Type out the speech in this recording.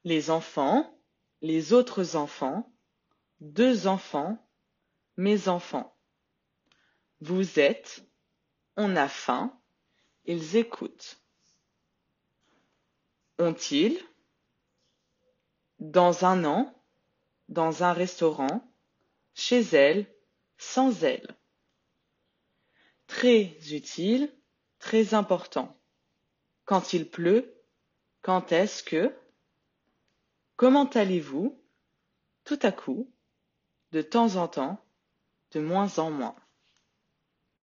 les enfants, les autres enfants, deux enfants, mes enfants. Vous êtes, on a faim, ils écoutent. Ont-ils, dans un an, dans un restaurant, chez elle, sans elle. Très utile, très important. Quand il pleut, quand est-ce que, comment allez-vous, tout à coup, de temps en temps, de moins en moins.